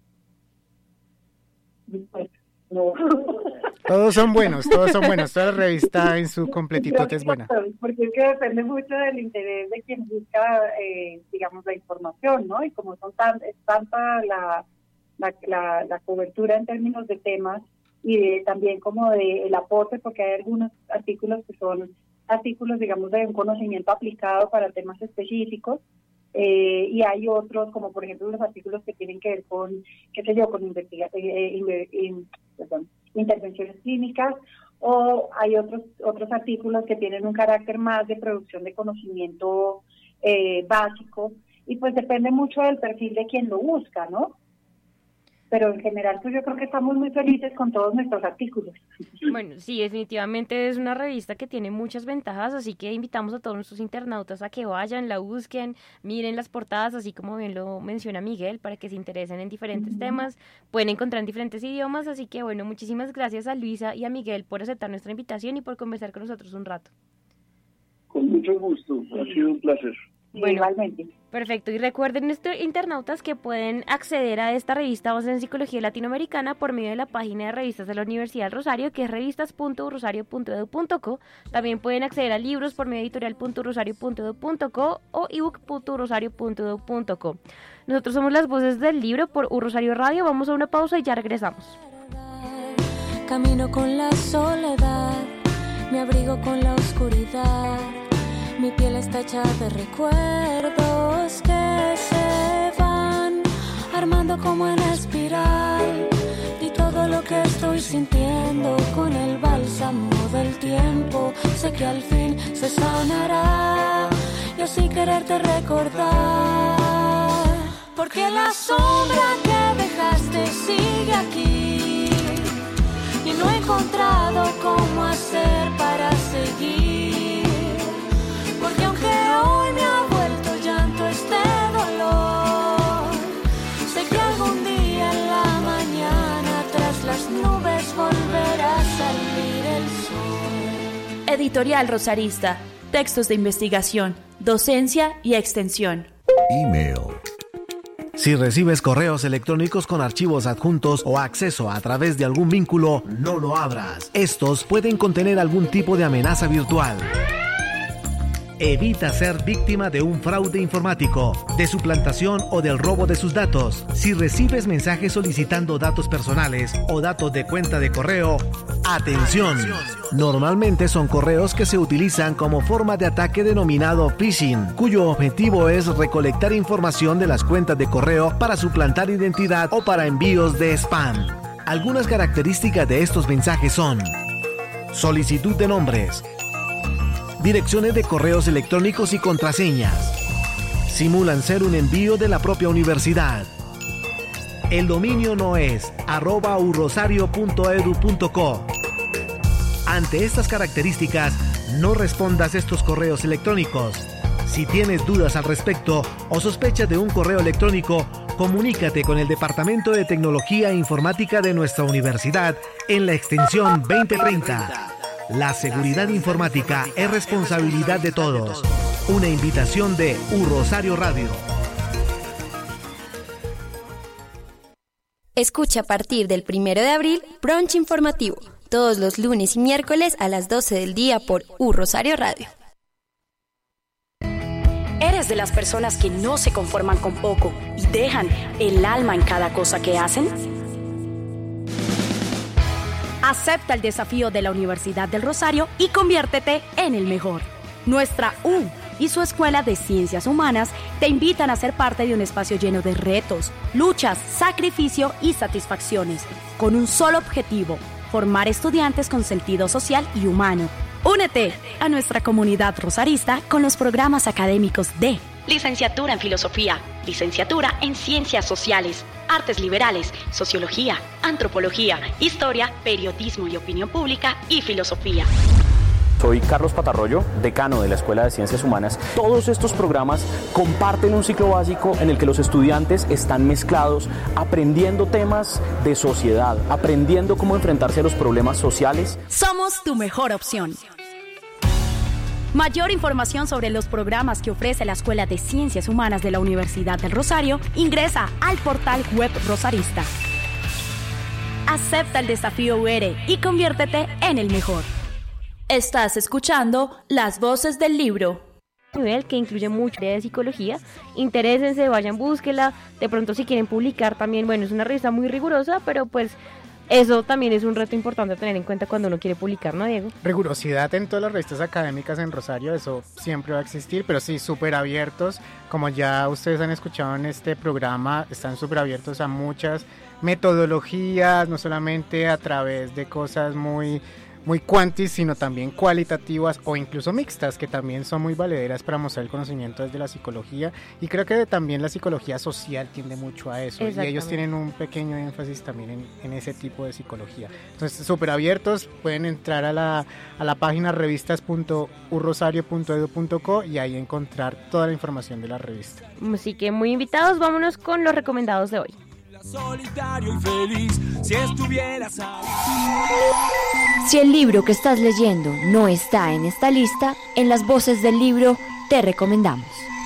No. Todos son buenos. Toda la revista en su completitud es buena. Porque es que depende mucho del interés de quien busca, digamos, la información, ¿no? Y como es tanta la cobertura en términos de temas y también como de el aporte, porque hay algunos artículos que son artículos, digamos, de un conocimiento aplicado para temas específicos, y hay otros, como por ejemplo los artículos que tienen que ver con, qué sé yo, con intervenciones clínicas, o hay otros artículos que tienen un carácter más de producción de conocimiento básico, y pues depende mucho del perfil de quien lo busca, ¿no? Pero en general, pues yo creo que estamos muy felices con todos nuestros artículos. Bueno, sí, definitivamente es una revista que tiene muchas ventajas, así que invitamos a todos nuestros internautas a que vayan, la busquen, miren las portadas, así como bien lo menciona Miguel, para que se interesen en diferentes temas. Pueden encontrar en diferentes idiomas, así que bueno, muchísimas gracias a Luisa y a Miguel por aceptar nuestra invitación y por conversar con nosotros un rato. Con mucho gusto, ha sido un placer. Bueno, igualmente. Perfecto, y recuerden internautas que pueden acceder a esta revista Avances en Psicología Latinoamericana por medio de la página de revistas de la Universidad del Rosario, que es revistas.rosario.edu.co. También pueden acceder a libros por medio de editorial.rosario.edu.co o ebook.rosario.edu.co. Nosotros somos las voces del libro por Rosario Radio. Vamos a una pausa y ya regresamos. Camino con la soledad, me abrigo con la oscuridad. Mi piel está hecha de recuerdos que se van armando como en espiral. Y todo lo que estoy sintiendo con el bálsamo del tiempo, sé que al fin se sanará. Yo sin quererte recordar, porque la sombra que dejaste sigue aquí. Y no he encontrado cómo hacer para seguir. Porque aunque hoy me ha vuelto llanto este dolor, sé que algún día en la mañana tras las nubes volverá a salir el sol. Editorial Rosarista. Textos de investigación, docencia y extensión. Email. Si recibes correos electrónicos con archivos adjuntos o acceso a través de algún vínculo, no lo abras. Estos pueden contener algún tipo de amenaza virtual. Evita ser víctima de un fraude informático, de suplantación o del robo de sus datos. Si recibes mensajes solicitando datos personales o datos de cuenta de correo, ¡atención! Normalmente son correos que se utilizan como forma de ataque denominado phishing, cuyo objetivo es recolectar información de las cuentas de correo para suplantar identidad o para envíos de spam. Algunas características de estos mensajes son: solicitud de nombres, direcciones de correos electrónicos y contraseñas. Simulan ser un envío de la propia universidad. El dominio no es @urosario.edu.co. Ante estas características, no respondas estos correos electrónicos. Si tienes dudas al respecto o sospechas de un correo electrónico, comunícate con el Departamento de Tecnología e Informática de nuestra universidad en la extensión 2030. La seguridad informática es responsabilidad de todos. Una invitación de Rosario Radio. Escucha a partir del 1 de abril Brunch Informativo, todos los lunes y miércoles a las 12 del día por Rosario Radio. ¿Eres de las personas que no se conforman con poco y dejan el alma en cada cosa que hacen? Acepta el desafío de la Universidad del Rosario y conviértete en el mejor. Nuestra U y su Escuela de Ciencias Humanas te invitan a ser parte de un espacio lleno de retos, luchas, sacrificio y satisfacciones, con un solo objetivo: formar estudiantes con sentido social y humano. Únete a nuestra comunidad rosarista con los programas académicos de Licenciatura en Filosofía, Licenciatura en Ciencias Sociales, Artes Liberales, Sociología, Antropología, Historia, Periodismo y Opinión Pública y Filosofía. Soy Carlos Patarroyo, decano de la Escuela de Ciencias Humanas. Todos estos programas comparten un ciclo básico en el que los estudiantes están mezclados, aprendiendo temas de sociedad, aprendiendo cómo enfrentarse a los problemas sociales. Somos tu mejor opción. Mayor información sobre los programas que ofrece la Escuela de Ciencias Humanas de la Universidad del Rosario, ingresa al portal web rosarista. Acepta el desafío UR y conviértete en el mejor. Estás escuchando Las Voces del Libro. Nivel que incluye mucho de psicología. Interésense, vayan, búsquela. De pronto si quieren publicar también, bueno, es una revista muy rigurosa, pero pues eso también es un reto importante a tener en cuenta cuando uno quiere publicar, ¿no, Diego? Rigurosidad en todas las revistas académicas en Rosario, eso siempre va a existir, pero sí, súper abiertos. Como ya ustedes han escuchado en este programa, están súper abiertos a muchas metodologías, no solamente a través de cosas muy cuantis, sino también cualitativas o incluso mixtas, que también son muy valederas para mostrar el conocimiento desde la psicología, y creo que también la psicología social tiende mucho a eso, y ellos tienen un pequeño énfasis también en ese tipo de psicología. Entonces, súper abiertos, pueden entrar a la página revistas.urrosario.edu.co y ahí encontrar toda la información de la revista. Así que muy invitados, vámonos con los recomendados de hoy. Solitario y feliz, si estuvieras ahí. Si el libro que estás leyendo no está en esta lista, en Las Voces del Libro te recomendamos.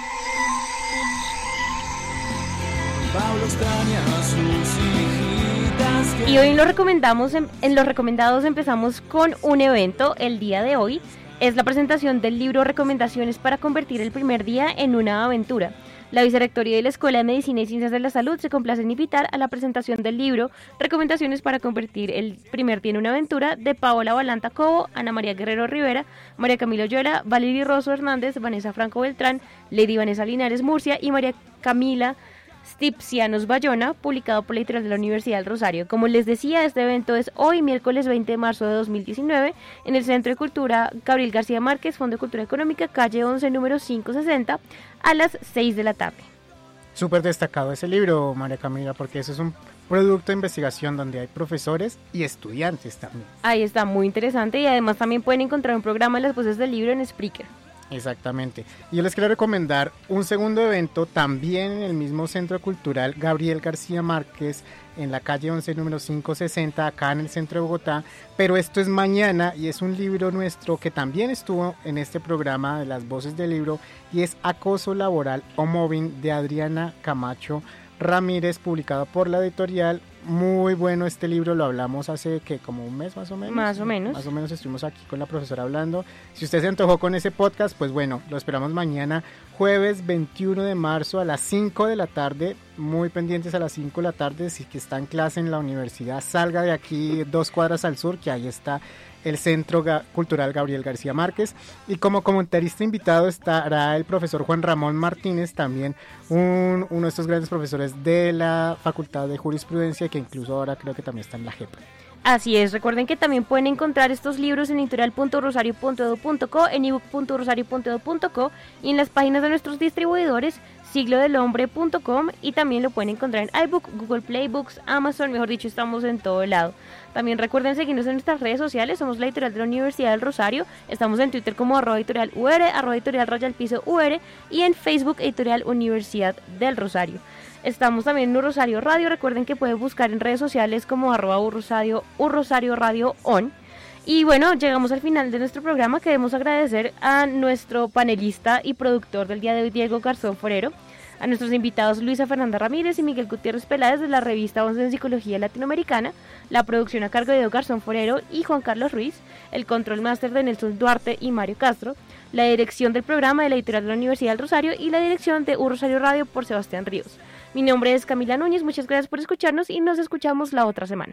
Pablo extraña a sus hijitas que... Y hoy en los recomendados empezamos con un evento el día de hoy. Es la presentación del libro Recomendaciones para convertir el primer día en una aventura. La Vicerrectoría de la Escuela de Medicina y Ciencias de la Salud se complace en invitar a la presentación del libro Recomendaciones para convertir el primer día en una aventura de Paola Balanta Cobo, Ana María Guerrero Rivera, María Camilo Yola, Valery Rosso Hernández, Vanessa Franco Beltrán, Lady Vanessa Linares Murcia y María Camila Stipcianos Bayona, publicado por la editorial de la Universidad del Rosario. Como les decía, este evento es hoy, miércoles 20 de marzo de 2019, en el Centro de Cultura Gabriel García Márquez, Fondo de Cultura Económica, calle 11, número 560, a las 6 de la tarde. Súper destacado ese libro, María Camila, porque eso es un producto de investigación donde hay profesores y estudiantes también. Ahí está, muy interesante, y además también pueden encontrar un programa de Las Voces del Libro en Spreaker. Exactamente. Y yo les quiero recomendar un segundo evento también en el mismo Centro Cultural Gabriel García Márquez, en la calle 11, número 560, acá en el centro de Bogotá, pero esto es mañana y es un libro nuestro que también estuvo en este programa de Las Voces del Libro, y es Acoso Laboral o Mobbing, de Adriana Camacho Ramírez, publicado por la editorial. Muy bueno este libro, lo hablamos hace como un mes más o menos. Más o menos estuvimos aquí con la profesora hablando. Si usted se antojó con ese podcast, pues bueno, lo esperamos mañana, jueves 21 de marzo a las 5 de la tarde. Muy pendientes a las 5 de la tarde. Si que está en clase en la universidad, salga de aquí 2 cuadras al sur, que ahí está el Centro Cultural Gabriel García Márquez, y como comentarista invitado estará el profesor Juan Ramón Martínez, también uno de estos grandes profesores de la Facultad de Jurisprudencia, que incluso ahora creo que también está en la JEP. Así es, recuerden que también pueden encontrar estos libros en editorial.rosario.edu.co, en ebook.rosario.edu.co y en las páginas de nuestros distribuidores siglodelhombre.com, y también lo pueden encontrar en iBook, Google Play Books, Amazon, mejor dicho, estamos en todo lado. También recuerden seguirnos en nuestras redes sociales, somos la editorial de la Universidad del Rosario, estamos en Twitter como @editorial_UR, @editorial_UR, y en Facebook editorial Universidad del Rosario. Estamos también en Rosario Radio, recuerden que pueden buscar en redes sociales como @urrosario Radio On. Y bueno, llegamos al final de nuestro programa. Queremos agradecer a nuestro panelista y productor del día de hoy, Diego Garzón Forero, a nuestros invitados Luisa Fernanda Ramírez y Miguel Gutiérrez Peláez de la revista 11 en Psicología Latinoamericana, la producción a cargo de Diego Garzón Forero y Juan Carlos Ruiz, el control máster de Nelson Duarte y Mario Castro, la dirección del programa de la editorial de la Universidad del Rosario y la dirección de Rosario Radio por Sebastián Ríos. Mi nombre es Camila Núñez, muchas gracias por escucharnos y nos escuchamos la otra semana.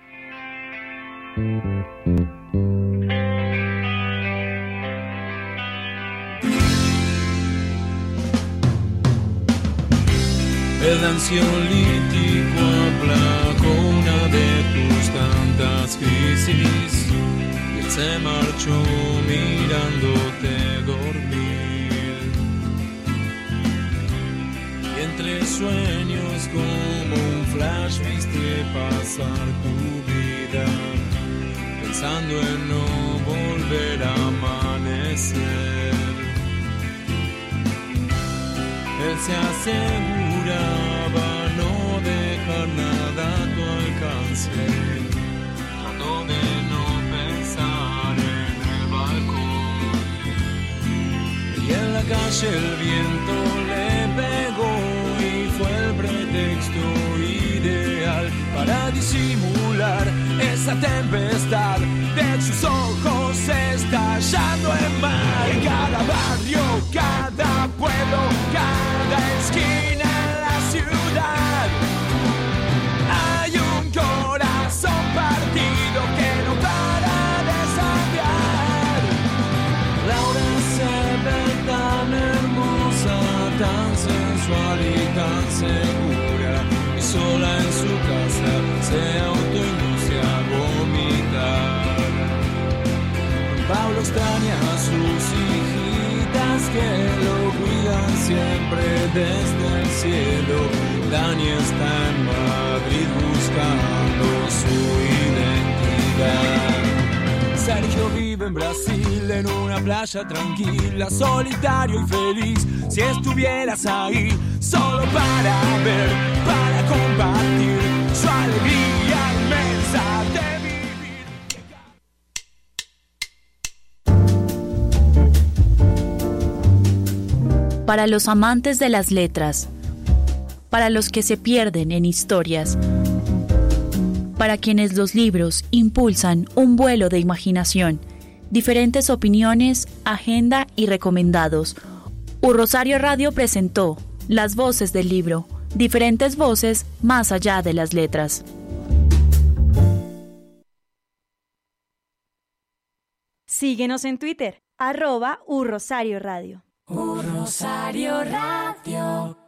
El ansiolítico aplacó una de tus tantas crisis y él se marchó mirándote dormir. Y entre sueños como un flash viste pasar tu vida, pensando en no volver a amar. hacer. Él se aseguraba no dejar nada a tu alcance. Trató de no pensar en el balcón. Y en la calle el viento le pegó y fue el pretexto ideal para disimular esa tempestad de sus ojos estallando en mar. En cada barrio, cada pueblo, cada esquina en la ciudad hay un corazón partido que no para de sangrar. Laura se ve tan hermosa, tan sensual y tan segura, y sola en su casa se autoinduce a vomitar. Pablo extraña a sus hijitas que lo cuidan siempre desde el cielo. Dani está en Madrid buscando su identidad. Sergio vive en Brasil en una playa tranquila, solitario y feliz. Si estuvieras ahí, solo para ver, para compartir su alegría inmensa de vivir. Para los amantes de las letras, para los que se pierden en historias, para quienes los libros impulsan un vuelo de imaginación, diferentes opiniones, agenda y recomendados. Rosario Radio presentó Las voces del libro, diferentes voces más allá de las letras. Síguenos en Twitter, @urrosarioradio. Rosario Radio.